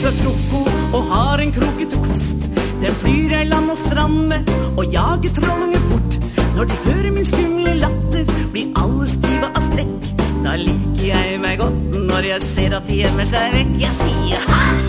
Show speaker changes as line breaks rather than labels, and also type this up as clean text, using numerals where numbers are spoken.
søt kroko og har en krokete kost. Den flyr jeg land og strand med og jager trollinger bort. Når de hører min skumle latter, blir alle stive av skrekk. Da liker jeg meg godt når jeg ser at de gjemmer seg vekk. Jeg sier ha!